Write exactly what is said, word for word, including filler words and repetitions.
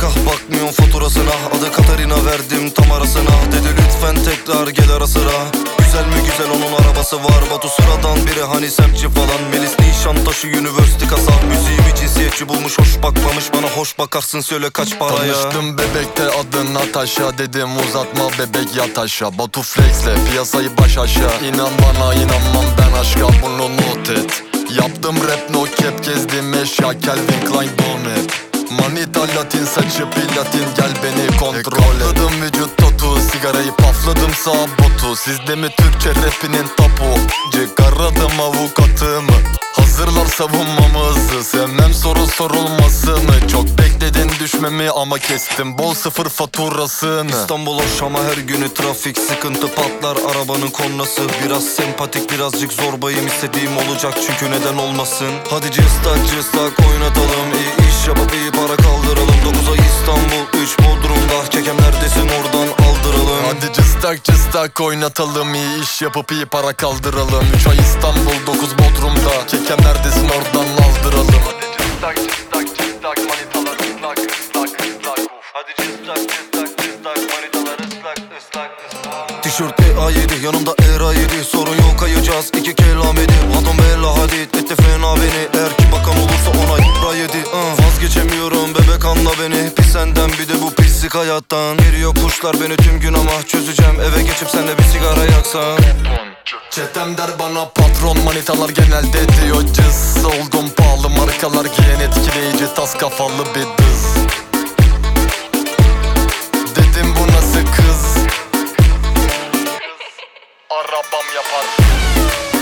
Kah bakmıyorum faturasına, adı Katarina verdim tam arasına. Dedi lütfen tekrar gel ara sıra. Güzel mi güzel, onun arabası var. Batu sıradan biri hani semtçi falan. Melis Nişantaşı University kasa. Müziğimi cinsiyetçi bulmuş, hoş bakmamış bana. Hoş bakarsın söyle kaç paraya. Tanıştım bebekte adın Natasha, dedim uzatma bebek yat aşağı. Batu flexle piyasayı baş aşağı. İnan bana inanmam ben aşka, bunu not et. Yaptım rap no cap, gezdim eşya Calvin Klein donut. Manita latin, saçı platin, gel beni kontrol et. Katladım vücut tatu, sigarayı pafladım sağ botu. Sizde mi Türkçe rapinin tapu? Çıkaradım avukatımı, hazırlar savunmamızı. Sevmem soru sorulması mı? Çok bekledin düşmemi ama kestim bol sıfır faturasını. İstanbul hoş ama her günü trafik, sıkıntı patlar arabanın kornası. Biraz sempatik birazcık zorbayım, istediğim olacak çünkü neden olmasın. Hadi cıstak cıstak oynatalım, iyi iş yapıp iyi para kaldıralım. Dokuza İstanbul, üç Bodrum'da, kekem neredesin oradan aldıralım. Hadi cıstak cıstak oynatalım, iyi iş yapıp iyi para kaldıralım. Üç ay İstanbul, dokuz Bodrum'da, kekem neredesin oradan aldıralım. Hadi cıstak cıstak cıstak manitalar ıslak ıslak ıslak. Hadi cıstak cıstak cıstak manitalar ıslak ıslak ıslak. Tişört E A yedi yanımda E R A yedi, sorun yok kayacağız iki kelam edin. Adam bella hadid etti fena beni, eğer ki bakan olursa ona y**ra yedi. uh. Vazgeçemiyorum bebek anla beni, pis senden bir de bu pislik hayattan. Geliyor kuşlar beni tüm gün ama çözeceğim, eve geçip senle bir sigara yaksan. Çetem der bana patron, manitalar genelde diyor cız. Oldum pahalı markalar giyen, etkileyici tas kafalı bir dız. Dedim bu nasıl kız? Arabam yapar.